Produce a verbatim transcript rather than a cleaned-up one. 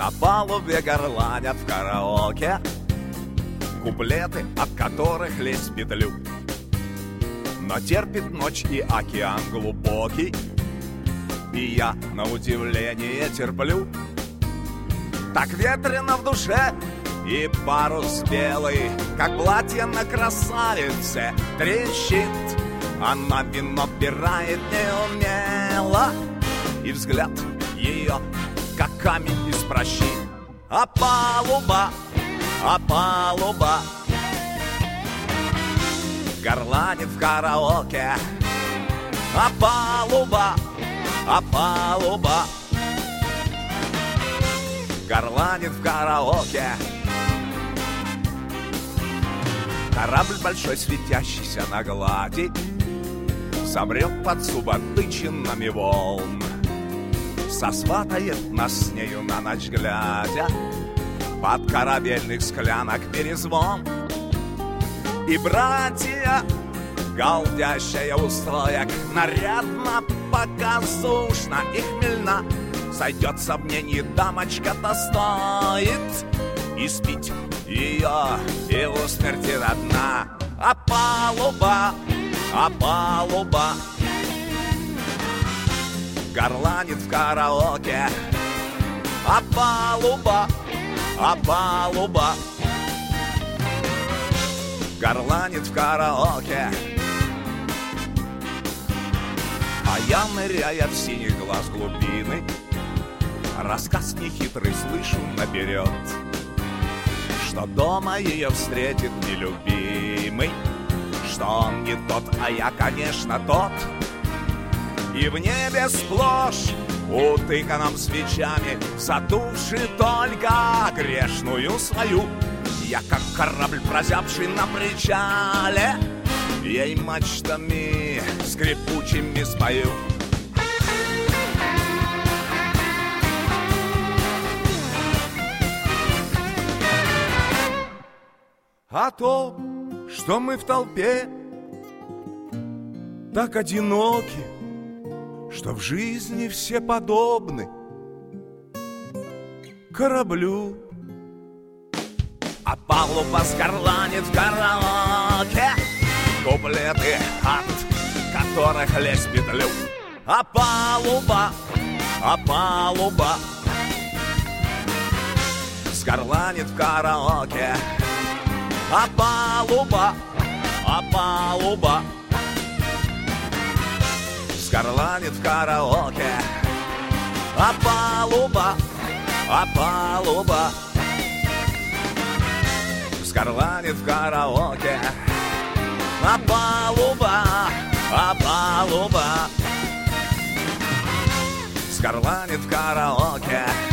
На палубе горланят в караоке куплеты, от которых лезть в петлю. Но терпит ночь и океан глубокий, и я на удивление терплю. Так ветрено в душе, и парус белый, как платье на красавице, трещит. Она вино пирает неумело, и взгляд ее, как камень из прощи. А палуба, а палуба горланит в караоке. А палуба, а палуба горланит в караоке. Корабль большой, светящийся на глади, замрет под суботычинами волн, сосватает нас с нею на ночь глядя под корабельных склянок перезвон. И братья, галдящая у стоек, нарядно, показушно и хмельна, сойдется в мнении дамочка-то стоит испить ее и усмерти до дна. А палуба, а палуба горланит в караоке. А палуба, а палуба горланит в караоке. А я, ныряя в синий глаз глубины, рассказ нехитрый слышу наперед, что дома ее встретит нелюбимый, что он не тот, а я, конечно, тот. И в небе сплошь, утыканном свечами, задувши только грешную свою, я, как корабль, прозябший на причале, ей мачтами скрипучими спою. О том, что мы в толпе так одиноки, что в жизни все подобны кораблю. А палуба скорланит в караоке куплеты, от которых лезть в петлю. А палуба, а палуба скорланит в караоке. А палуба, а палуба скорланит в караоке. А палуба, а палуба скорланит в караоке. А палуба, а палуба скорланит в караоке.